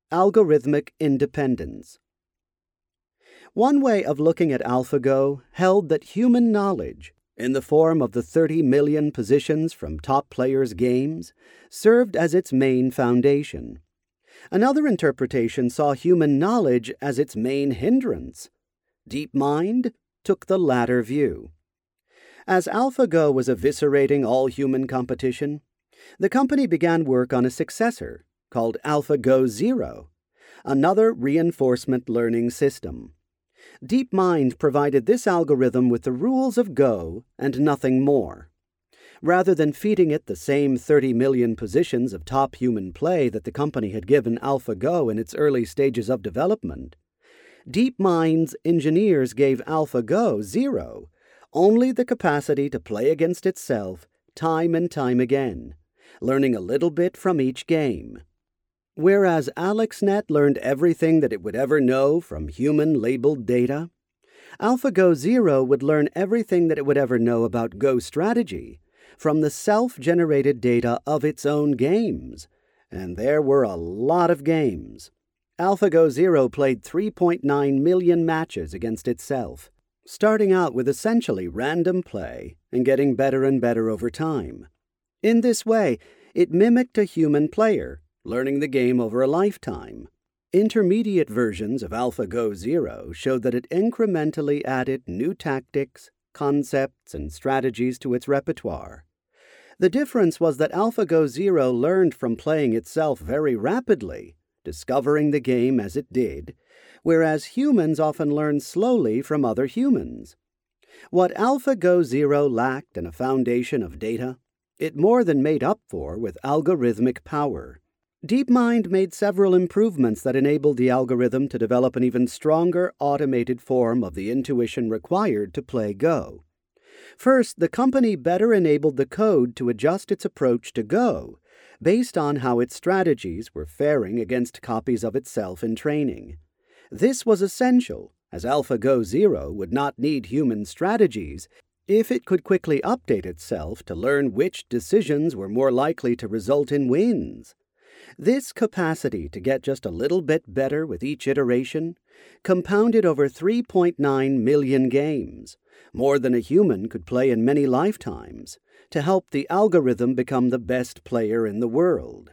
Algorithmic Independence. One way of looking at AlphaGo held that human knowledge, in the form of the 30 million positions from top players' games, served as its main foundation. Another interpretation saw human knowledge as its main hindrance. DeepMind took the latter view. As AlphaGo was eviscerating all human competition, the company began work on a successor called AlphaGo Zero, another reinforcement learning system. DeepMind provided this algorithm with the rules of Go and nothing more. Rather than feeding it the same 30 million positions of top human play that the company had given AlphaGo in its early stages of development, DeepMind's engineers gave AlphaGo Zero only the capacity to play against itself time and time again, learning a little bit from each game. Whereas AlexNet learned everything that it would ever know from human-labeled data, AlphaGo Zero would learn everything that it would ever know about Go strategy from the self-generated data of its own games. And there were a lot of games. AlphaGo Zero played 3.9 million matches against itself, starting out with essentially random play and getting better and better over time. In this way, it mimicked a human player, learning the game over a lifetime. Intermediate versions of AlphaGo Zero showed that it incrementally added new tactics, concepts, and strategies to its repertoire. The difference was that AlphaGo Zero learned from playing itself very rapidly, discovering the game as it did, whereas humans often learn slowly from other humans. What AlphaGo Zero lacked in a foundation of data, it more than made up for with algorithmic power. DeepMind made several improvements that enabled the algorithm to develop an even stronger automated form of the intuition required to play Go. First, the company better enabled the code to adjust its approach to Go, based on how its strategies were faring against copies of itself in training. This was essential, as AlphaGo Zero would not need human strategies if it could quickly update itself to learn which decisions were more likely to result in wins. This capacity to get just a little bit better with each iteration compounded over 3.9 million games, more than a human could play in many lifetimes, to help the algorithm become the best player in the world.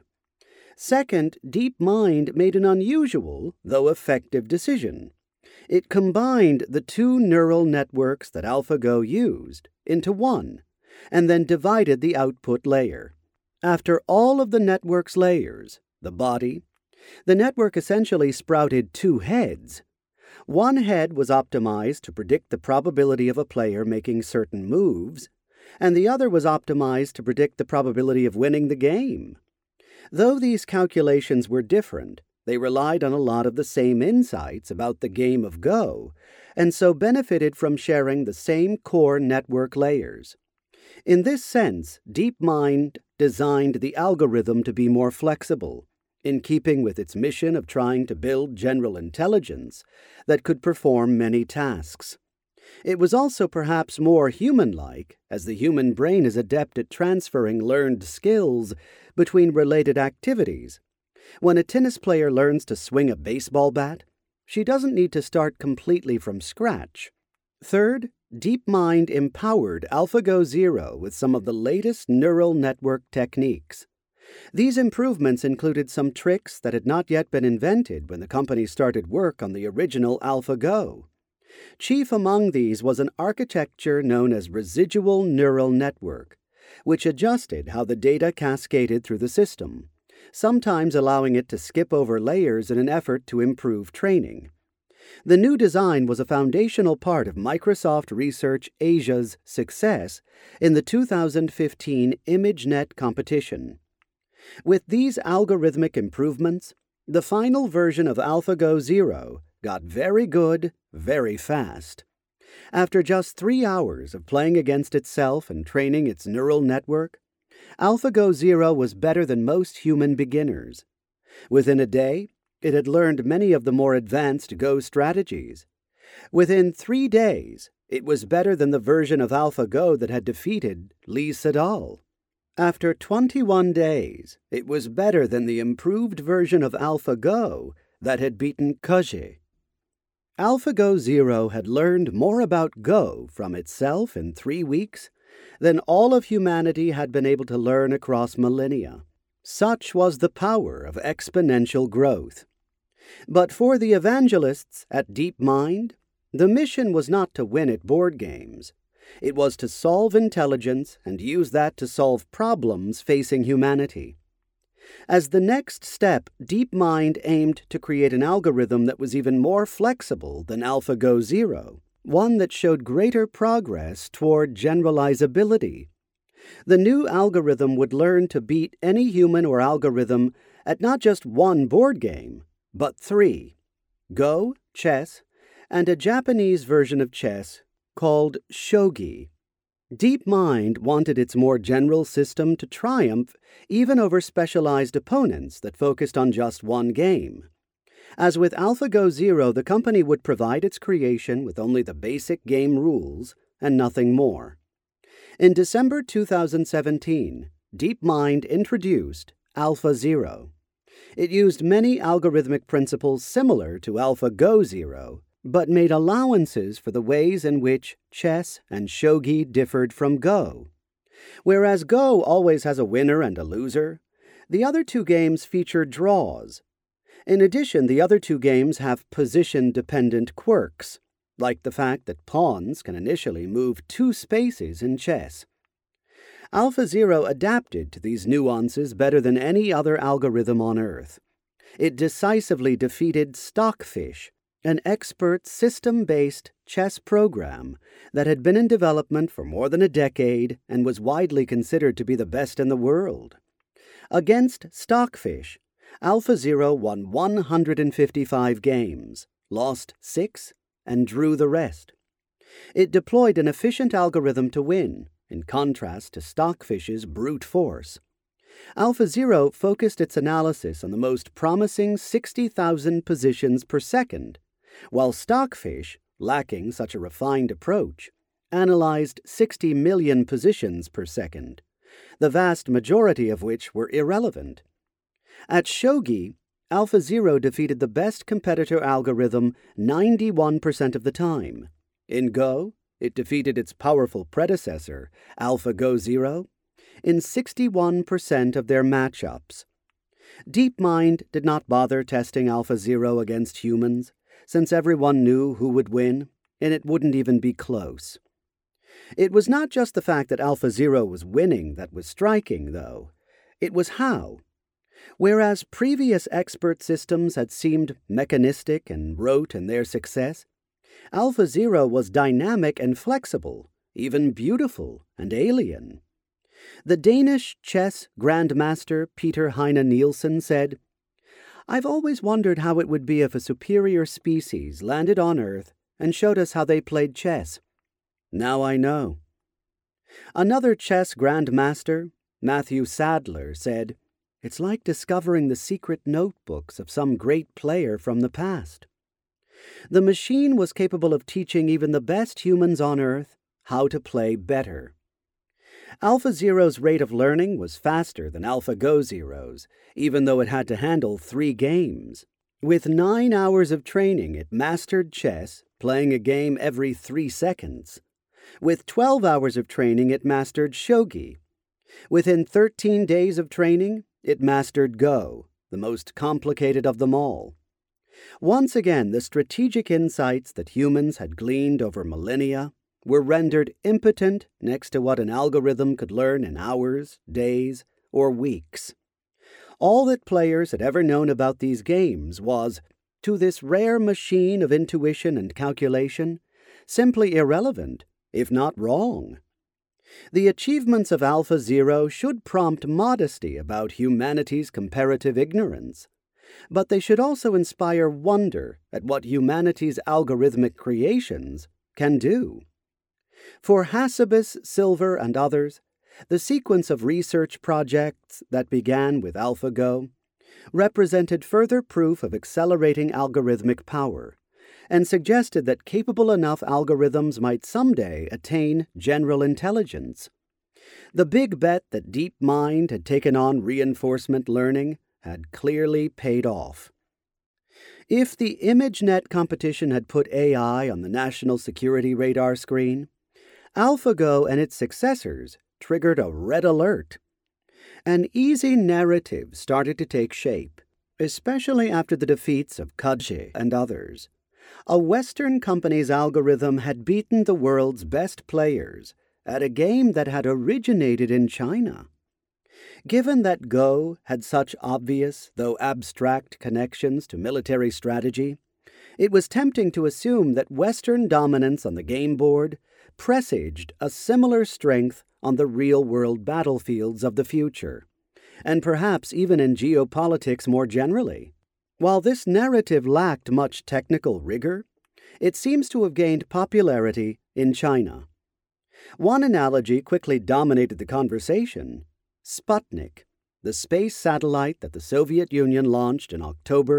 Second, DeepMind made an unusual, though effective decision. It combined the two neural networks that AlphaGo used into one, and then divided the output layer. After all of the network's layers, the body, the network essentially sprouted two heads. One head was optimized to predict the probability of a player making certain moves, and the other was optimized to predict the probability of winning the game. Though these calculations were different, they relied on a lot of the same insights about the game of Go, and so benefited from sharing the same core network layers. In this sense, DeepMind designed the algorithm to be more flexible, in keeping with its mission of trying to build general intelligence that could perform many tasks. It was also perhaps more human-like, as the human brain is adept at transferring learned skills between related activities. When a tennis player learns to swing a baseball bat, she doesn't need to start completely from scratch. Third, DeepMind empowered AlphaGo Zero with some of the latest neural network techniques. These improvements included some tricks that had not yet been invented when the company started work on the original AlphaGo. Chief among these was an architecture known as residual neural network, which adjusted how the data cascaded through the system, sometimes allowing it to skip over layers in an effort to improve training. The new design was a foundational part of Microsoft Research Asia's success in the 2015 ImageNet competition. With these algorithmic improvements, the final version of AlphaGo Zero got very good very fast. After just 3 hours of playing against itself and training its neural network, AlphaGo Zero was better than most human beginners. Within a day, it had learned many of the more advanced Go strategies. Within 3 days, it was better than the version of AlphaGo that had defeated Lee Sedol. After 21 days, it was better than the improved version of AlphaGo that had beaten Koji. AlphaGo Zero had learned more about Go from itself in 3 weeks than all of humanity had been able to learn across millennia. Such was the power of exponential growth. But for the evangelists at DeepMind, the mission was not to win at board games. It was to solve intelligence and use that to solve problems facing humanity. As the next step, DeepMind aimed to create an algorithm that was even more flexible than AlphaGo Zero, one that showed greater progress toward generalizability. The new algorithm would learn to beat any human or algorithm at not just one board game, but 3: Go, chess, and a Japanese version of chess called shogi. DeepMind wanted its more general system to triumph even over specialized opponents that focused on just one game. As with AlphaGo Zero, the company would provide its creation with only the basic game rules and nothing more. In December 2017, DeepMind introduced AlphaZero. It used many algorithmic principles similar to AlphaGo Zero, but made allowances for the ways in which chess and shogi differed from Go. Whereas Go always has a winner and a loser, the other two games feature draws. In addition, the other two games have position-dependent quirks, like the fact that pawns can initially move 2 spaces in chess. AlphaZero adapted to these nuances better than any other algorithm on Earth. It decisively defeated Stockfish, an expert system-based chess program that had been in development for more than a decade and was widely considered to be the best in the world. Against Stockfish, AlphaZero won 155 games, lost 6, and drew the rest. It deployed an efficient algorithm to win, in contrast to Stockfish's brute force. AlphaZero focused its analysis on the most promising 60,000 positions per second, while Stockfish, lacking such a refined approach, analyzed 60 million positions per second, the vast majority of which were irrelevant. At shogi, AlphaZero defeated the best competitor algorithm 91% of the time. In Go, it defeated its powerful predecessor, AlphaGo Zero, in 61% of their matchups. DeepMind did not bother testing AlphaZero against humans, since everyone knew who would win, and it wouldn't even be close. It was not just the fact that AlphaZero was winning that was striking, though. It was how. Whereas previous expert systems had seemed mechanistic and rote in their success, AlphaZero was dynamic and flexible, even beautiful and alien. The Danish chess grandmaster Peter Heine Nielsen said, "I've always wondered how it would be if a superior species landed on Earth and showed us how they played chess. Now I know." Another chess grandmaster, Matthew Sadler, said, "It's like discovering the secret notebooks of some great player from the past." The machine was capable of teaching even the best humans on Earth how to play better. AlphaZero's rate of learning was faster than AlphaGo Zero's, even though it had to handle 3 games. With 9 hours of training, it mastered chess, playing a game every 3 seconds. With 12 hours of training, it mastered shogi. Within 13 days of training, it mastered Go, the most complicated of them all. Once again, the strategic insights that humans had gleaned over millennia were rendered impotent next to what an algorithm could learn in hours, days, or weeks. All that players had ever known about these games was, to this rare machine of intuition and calculation, simply irrelevant, if not wrong. The achievements of AlphaZero should prompt modesty about humanity's comparative ignorance, but they should also inspire wonder at what humanity's algorithmic creations can do. For Hassabis, Silver, and others, the sequence of research projects that began with AlphaGo represented further proof of accelerating algorithmic power, and suggested that capable enough algorithms might someday attain general intelligence. The big bet that DeepMind had taken on reinforcement learning had clearly paid off. If the ImageNet competition had put AI on the national security radar screen, AlphaGo and its successors triggered a red alert. An easy narrative started to take shape, especially after the defeats of Cudgel and others. A Western company's algorithm had beaten the world's best players at a game that had originated in China. Given that Go had such obvious, though abstract, connections to military strategy, it was tempting to assume that Western dominance on the game board presaged a similar strength on the real-world battlefields of the future, and perhaps even in geopolitics more generally. While this narrative lacked much technical rigor, it seems to have gained popularity in China. One analogy quickly dominated the conversation: Sputnik, the space satellite that the Soviet Union launched in October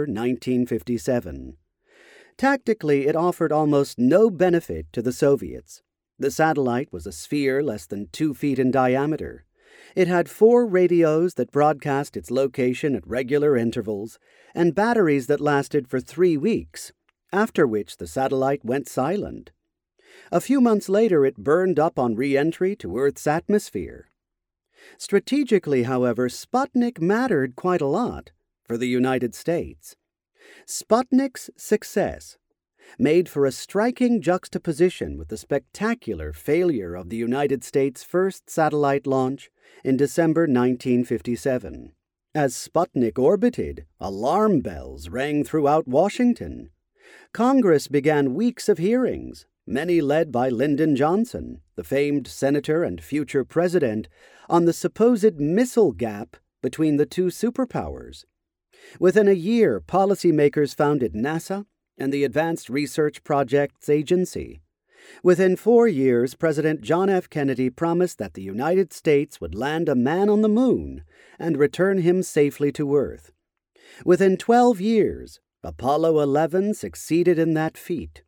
1957. Tactically, it offered almost no benefit to the Soviets. The satellite was a sphere less than 2 feet in diameter. It had 4 radios that broadcast its location at regular intervals, and batteries that lasted for 3 weeks, after which the satellite went silent. A few months later, it burned up on re-entry to Earth's atmosphere. Strategically, however, Sputnik mattered quite a lot for the United States. Sputnik's success made for a striking juxtaposition with the spectacular failure of the United States' first satellite launch in December 1957. As Sputnik orbited, alarm bells rang throughout Washington. Congress began weeks of hearings, many led by Lyndon Johnson, the famed senator and future president, on the supposed missile gap between the two superpowers. Within a year, policymakers founded NASA and the Advanced Research Projects Agency. Within 4 years, President John F. Kennedy promised that the United States would land a man on the moon and return him safely to Earth. Within 12 years, Apollo 11 succeeded in that feat.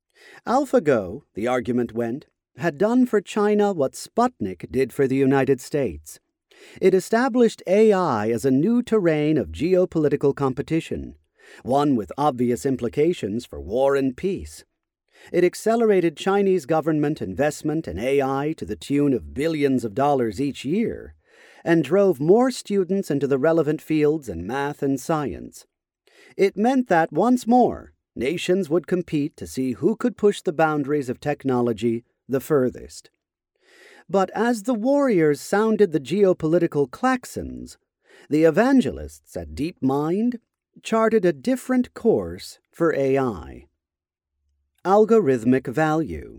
AlphaGo, the argument went, had done for China what Sputnik did for the United States. It established AI as a new terrain of geopolitical competition, one with obvious implications for war and peace. It accelerated Chinese government investment in AI to the tune of billions of dollars each year, and drove more students into the relevant fields in math and science. It meant that, once more, nations would compete to see who could push the boundaries of technology the furthest. But as the warriors sounded the geopolitical claxons, the evangelists at DeepMind charted a different course for AI. Algorithmic value.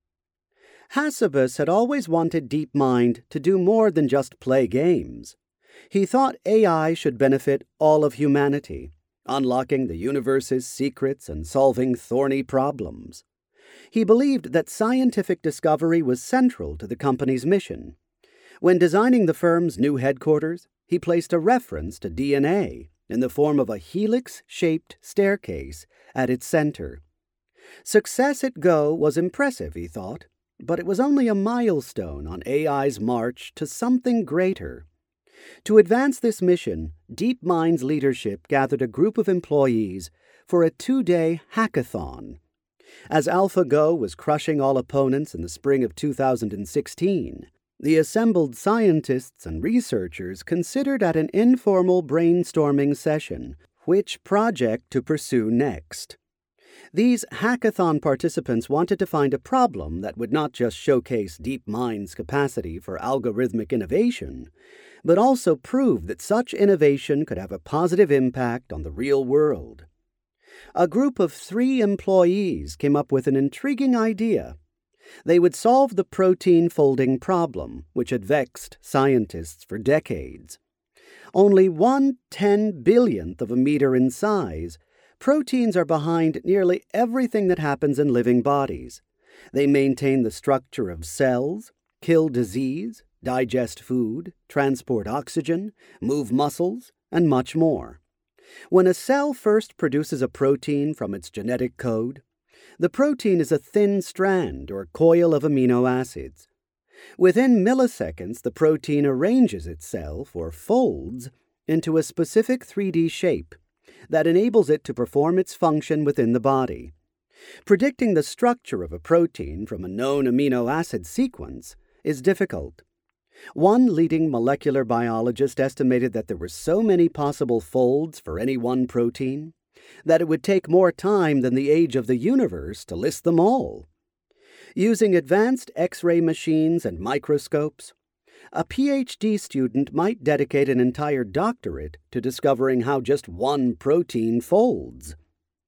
Hassabis had always wanted DeepMind to do more than just play games. He thought AI should benefit all of humanity, unlocking the universe's secrets and solving thorny problems. He believed that scientific discovery was central to the company's mission. When designing the firm's new headquarters, he placed a reference to DNA in the form of a helix-shaped staircase at its center. Success at Go was impressive, he thought, but it was only a milestone on AI's march to something greater. To advance this mission, DeepMind's leadership gathered a group of employees for a 2-day hackathon. As AlphaGo was crushing all opponents in the spring of 2016, the assembled scientists and researchers considered at an informal brainstorming session which project to pursue next. These hackathon participants wanted to find a problem that would not just showcase DeepMind's capacity for algorithmic innovation, but also prove that such innovation could have a positive impact on the real world. A group of 3 employees came up with an intriguing idea. They would solve the protein folding problem, which had vexed scientists for decades. Only 1/10,000,000th of a meter in size, proteins are behind nearly everything that happens in living bodies. They maintain the structure of cells, kill disease, digest food, transport oxygen, move muscles, and much more. When a cell first produces a protein from its genetic code, the protein is a thin strand or coil of amino acids. Within milliseconds, the protein arranges itself, or folds, into a specific 3D shape that enables it to perform its function within the body. Predicting the structure of a protein from a known amino acid sequence is difficult. One leading molecular biologist estimated that there were so many possible folds for any one protein that it would take more time than the age of the universe to list them all. Using advanced X-ray machines and microscopes, a PhD student might dedicate an entire doctorate to discovering how just one protein folds.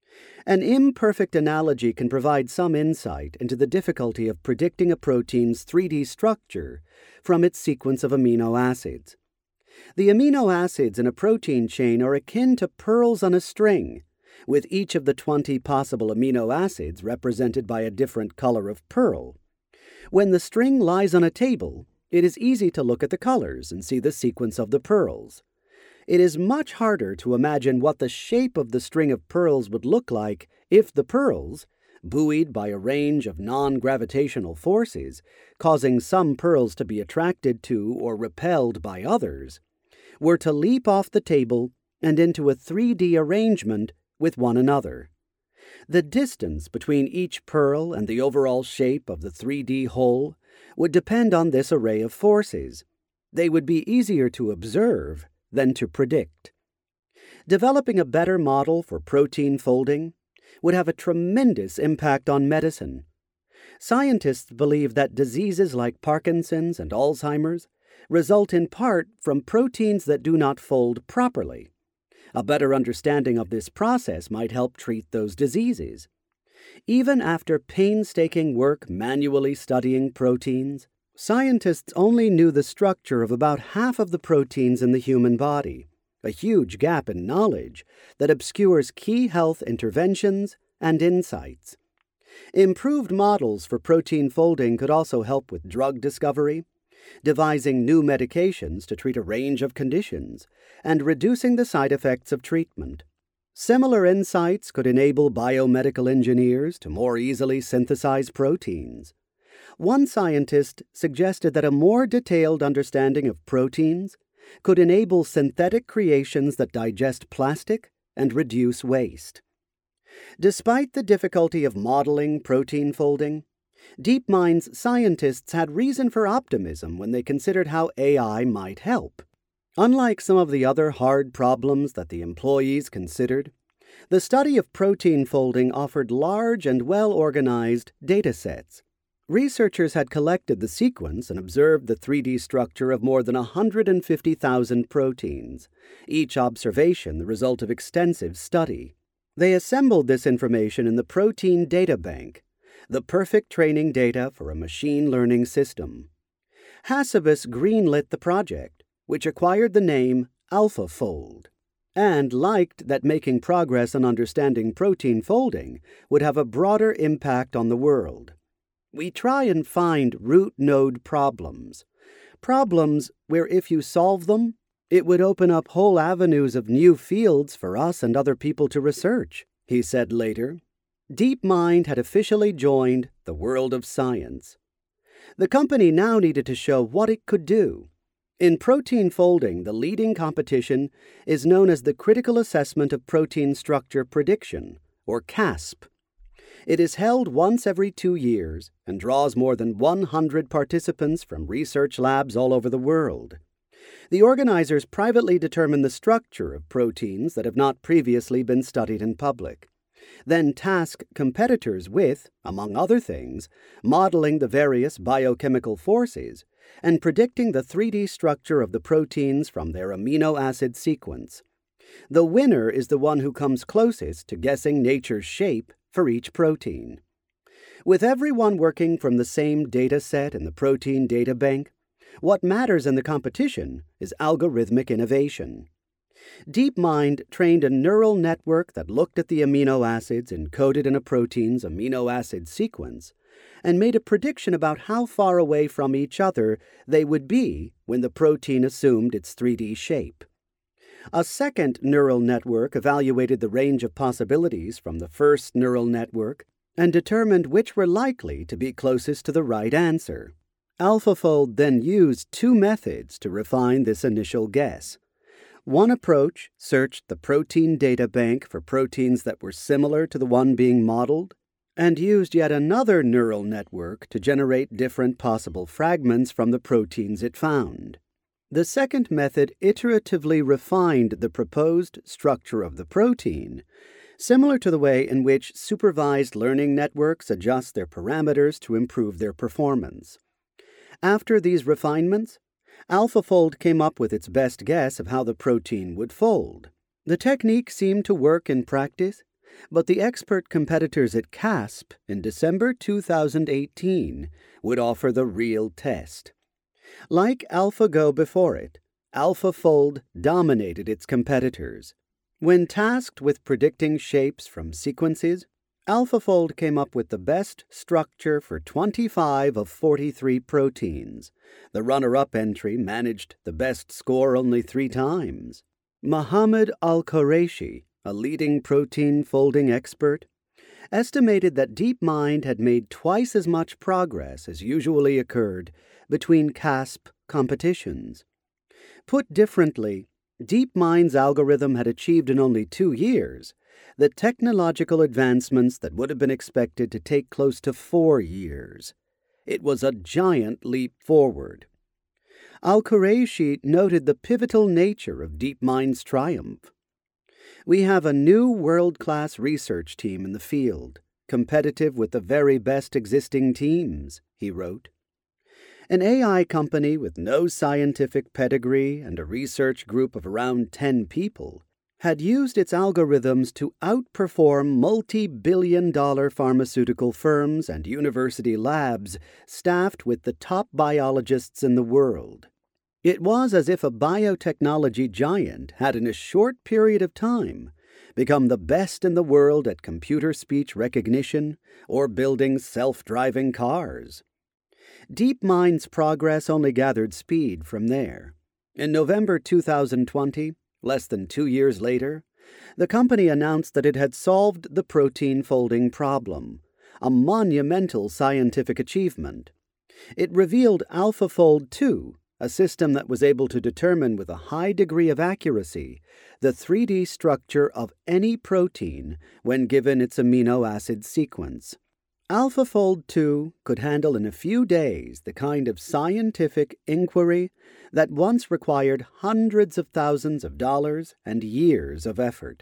An imperfect analogy can provide some insight into the difficulty of predicting a protein's 3D structure from its sequence of amino acids. The amino acids in a protein chain are akin to pearls on a string, with each of the 20 possible amino acids represented by a different color of pearl. When the string lies on a table, it is easy to look at the colors and see the sequence of the pearls. It is much harder to imagine what the shape of the string of pearls would look like if the pearls, buoyed by a range of non-gravitational forces, causing some pearls to be attracted to or repelled by others, were to leap off the table and into a 3D arrangement with one another. The distance between each pearl and the overall shape of the 3D whole would depend on this array of forces. They would be easier to observe than to predict. Developing a better model for protein folding would have a tremendous impact on medicine. Scientists believe that diseases like Parkinson's and Alzheimer's result in part from proteins that do not fold properly. A better understanding of this process might help treat those diseases. Even after painstaking work manually studying proteins, scientists only knew the structure of about half of the proteins in the human body, a huge gap in knowledge that obscures key health interventions and insights. Improved models for protein folding could also help with drug discovery, devising new medications to treat a range of conditions, and reducing the side effects of treatment. Similar insights could enable biomedical engineers to more easily synthesize proteins. One scientist suggested that a more detailed understanding of proteins could enable synthetic creations that digest plastic and reduce waste. Despite the difficulty of modeling protein folding, DeepMind's scientists had reason for optimism when they considered how AI might help. Unlike some of the other hard problems that the employees considered, the study of protein folding offered large and well-organized data sets. Researchers had collected the sequence and observed the 3D structure of more than 150,000 proteins, each observation the result of extensive study. They assembled this information in the Protein Data Bank, the perfect training data for a machine learning system. Hasibus greenlit the project, which acquired the name AlphaFold, and liked that making progress on understanding protein folding would have a broader impact on the world. We try and find root node problems where if you solve them, it would open up whole avenues of new fields for us and other people to research, he said later. DeepMind had officially joined the world of science. The company now needed to show what it could do. In protein folding, the leading competition is known as the Critical Assessment of Protein Structure Prediction, or CASP. It is held once every 2 years and draws more than 100 participants from research labs all over the world. The organizers privately determine the structure of proteins that have not previously been studied in public, then task competitors with, among other things, modeling the various biochemical forces and predicting the 3D structure of the proteins from their amino acid sequence. The winner is the one who comes closest to guessing nature's shape for each protein. With everyone working from the same data set in the Protein Data Bank, what matters in the competition is algorithmic innovation. DeepMind trained a neural network that looked at the amino acids encoded in a protein's amino acid sequence and made a prediction about how far away from each other they would be when the protein assumed its 3D shape. A second neural network evaluated the range of possibilities from the first neural network and determined which were likely to be closest to the right answer. AlphaFold then used two methods to refine this initial guess. One approach searched the protein data bank for proteins that were similar to the one being modeled, and used yet another neural network to generate different possible fragments from the proteins it found. The second method iteratively refined the proposed structure of the protein, similar to the way in which supervised learning networks adjust their parameters to improve their performance. After these refinements, AlphaFold came up with its best guess of how the protein would fold. The technique seemed to work in practice, but the expert competitors at CASP in December 2018 would offer the real test. Like AlphaGo before it, AlphaFold dominated its competitors. When tasked with predicting shapes from sequences, AlphaFold came up with the best structure for 25 of 43 proteins. The runner-up entry managed the best score only 3 times. Mohammed Al-Qureshi, a leading protein folding expert, estimated that DeepMind had made twice as much progress as usually occurred between CASP competitions. Put differently, DeepMind's algorithm had achieved in only 2 years the technological advancements that would have been expected to take close to 4 years. It was a giant leap forward. Al-Qureshi noted the pivotal nature of DeepMind's triumph. "We have a new world-class research team in the field, competitive with the very best existing teams," he wrote. An AI company with no scientific pedigree and a research group of around 10 people had used its algorithms to outperform multi-billion-dollar pharmaceutical firms and university labs staffed with the top biologists in the world. It was as if a biotechnology giant had in a short period of time become the best in the world at computer speech recognition or building self-driving cars. DeepMind's progress only gathered speed from there. In November 2020, less than 2 years later, the company announced that it had solved the protein folding problem, a monumental scientific achievement. It revealed AlphaFold 2, a system that was able to determine with a high degree of accuracy the 3D structure of any protein when given its amino acid sequence. AlphaFold 2 could handle in a few days the kind of scientific inquiry that once required hundreds of thousands of dollars and years of effort.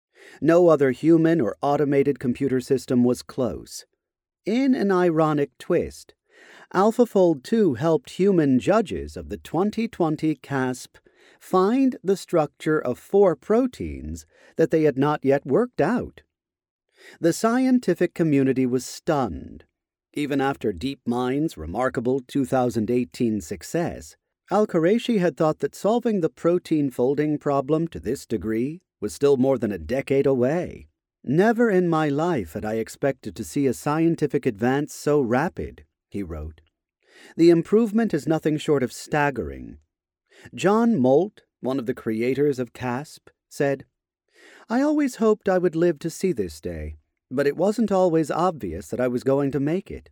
No other human or automated computer system was close. In an ironic twist, AlphaFold 2 helped human judges of the 2020 CASP find the structure of 4 proteins that they had not yet worked out. The scientific community was stunned. Even after DeepMind's remarkable 2018 success, Al-Qureshi had thought that solving the protein folding problem to this degree was still more than a decade away. "Never in my life had I expected to see a scientific advance so rapid," he wrote. "The improvement is nothing short of staggering." John Molt, one of the creators of CASP, said, "I always hoped I would live to see this day, but it wasn't always obvious that I was going to make it."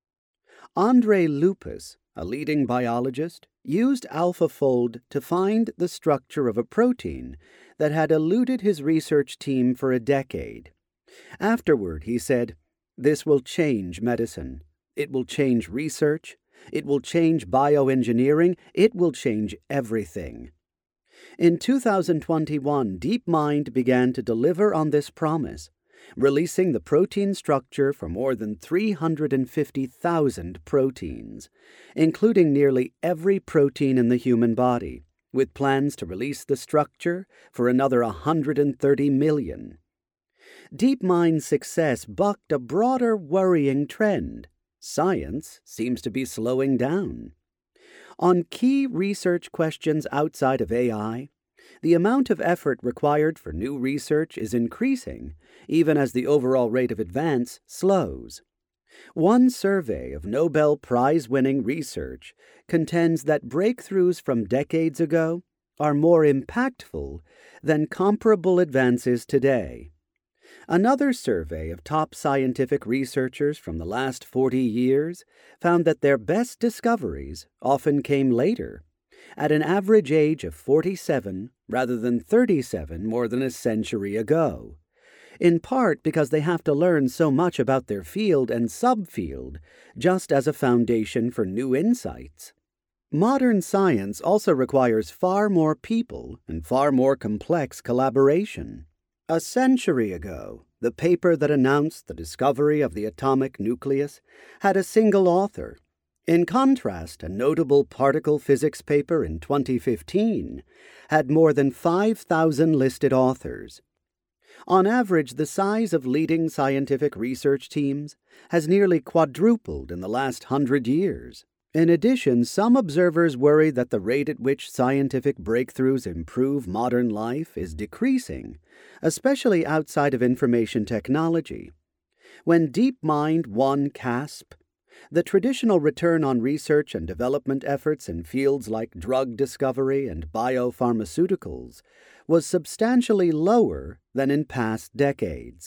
André Lupas, a leading biologist, used AlphaFold to find the structure of a protein that had eluded his research team for a decade. Afterward, he said, "This will change medicine. It will change research. It will change bioengineering. It will change everything." In 2021, DeepMind began to deliver on this promise, releasing the protein structure for more than 350,000 proteins, including nearly every protein in the human body, with plans to release the structure for another 130 million. DeepMind's success bucked a broader worrying trend. Science seems to be slowing down. On key research questions outside of AI, the amount of effort required for new research is increasing, even as the overall rate of advance slows. One survey of Nobel Prize-winning research contends that breakthroughs from decades ago are more impactful than comparable advances today. Another survey of top scientific researchers from the last 40 years found that their best discoveries often came later, at an average age of 47 rather than 37 more than a century ago, in part because they have to learn so much about their field and subfield just as a foundation for new insights. Modern science also requires far more people and far more complex collaboration. A century ago, the paper that announced the discovery of the atomic nucleus had a single author. In contrast, a notable particle physics paper in 2015 had more than 5,000 listed authors. On average, the size of leading scientific research teams has nearly quadrupled in the last 100 years. In addition, some observers worry that the rate at which scientific breakthroughs improve modern life is decreasing, especially outside of information technology. When DeepMind won CASP, the traditional return on research and development efforts in fields like drug discovery and biopharmaceuticals was substantially lower than in past decades.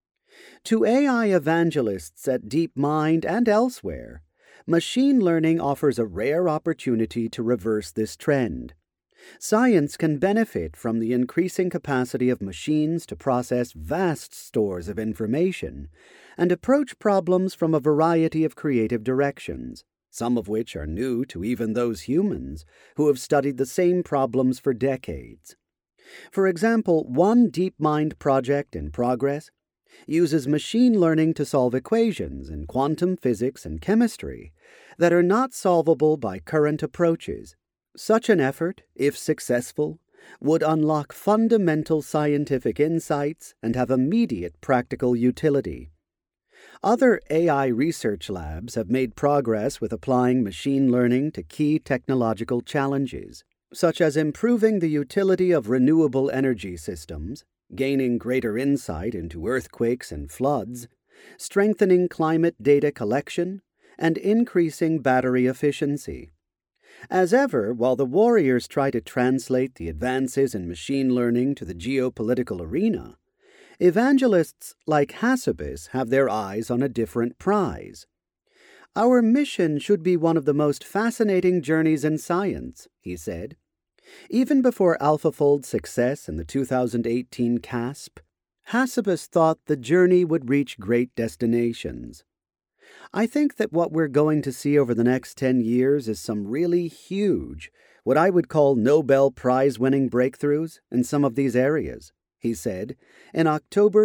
To AI evangelists at DeepMind and elsewhere, machine learning offers a rare opportunity to reverse this trend. Science can benefit from the increasing capacity of machines to process vast stores of information and approach problems from a variety of creative directions, some of which are new to even those humans who have studied the same problems for decades. For example, one DeepMind project in progress uses machine learning to solve equations in quantum physics and chemistry that are not solvable by current approaches. Such an effort, if successful, would unlock fundamental scientific insights and have immediate practical utility. Other AI research labs have made progress with applying machine learning to key technological challenges, such as improving the utility of renewable energy systems, gaining greater insight into earthquakes and floods, strengthening climate data collection, and increasing battery efficiency. As ever, while the warriors try to translate the advances in machine learning to the geopolitical arena, evangelists like Hassabis have their eyes on a different prize. "Our mission should be one of the most fascinating journeys in science," he said. Even before AlphaFold's success in the 2018 CASP, Hassabis thought the journey would reach great destinations. "I think that what we're going to see over the next 10 years is some really huge, what I would call Nobel Prize-winning breakthroughs in some of these areas," he said in October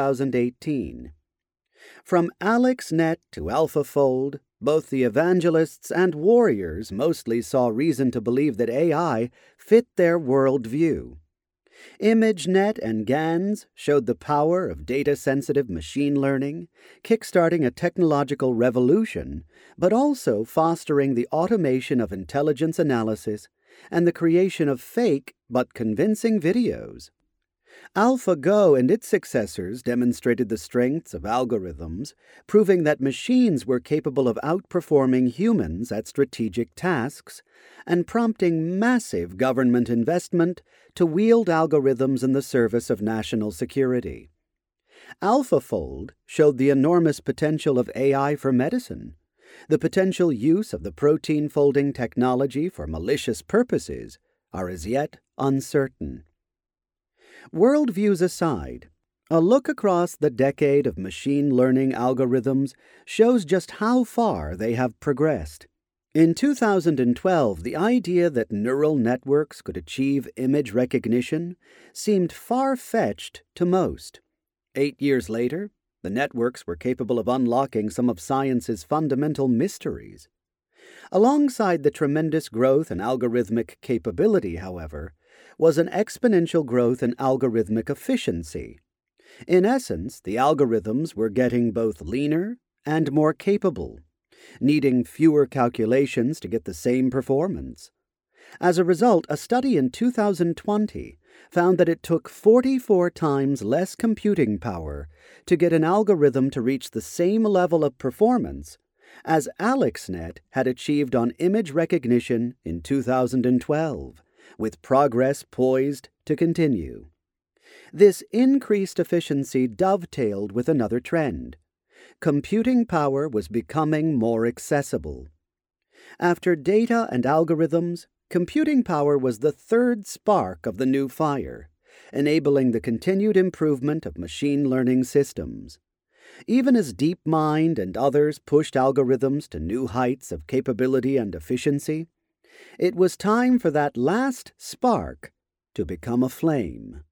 2018. From AlexNet to AlphaFold, both the evangelists and warriors mostly saw reason to believe that AI fit their worldview. ImageNet and GANs showed the power of data-sensitive machine learning, kickstarting a technological revolution, but also fostering the automation of intelligence analysis and the creation of fake but convincing videos. AlphaGo and its successors demonstrated the strengths of algorithms, proving that machines were capable of outperforming humans at strategic tasks and prompting massive government investment to wield algorithms in the service of national security. AlphaFold showed the enormous potential of AI for medicine. The potential use of the protein folding technology for malicious purposes are as yet uncertain. Worldviews aside, a look across the decade of machine learning algorithms shows just how far they have progressed. In 2012, the idea that neural networks could achieve image recognition seemed far-fetched to most. 8 years later, the networks were capable of unlocking some of science's fundamental mysteries. Alongside the tremendous growth in algorithmic capability, however, was an exponential growth in algorithmic efficiency. In essence, the algorithms were getting both leaner and more capable, needing fewer calculations to get the same performance. As a result, a study in 2020 found that it took 44 times less computing power to get an algorithm to reach the same level of performance as AlexNet had achieved on image recognition in 2012, with progress poised to continue. This increased efficiency dovetailed with another trend. Computing power was becoming more accessible. After data and algorithms, computing power was the third spark of the new fire, enabling the continued improvement of machine learning systems. Even as DeepMind and others pushed algorithms to new heights of capability and efficiency, it was time for that last spark to become a flame.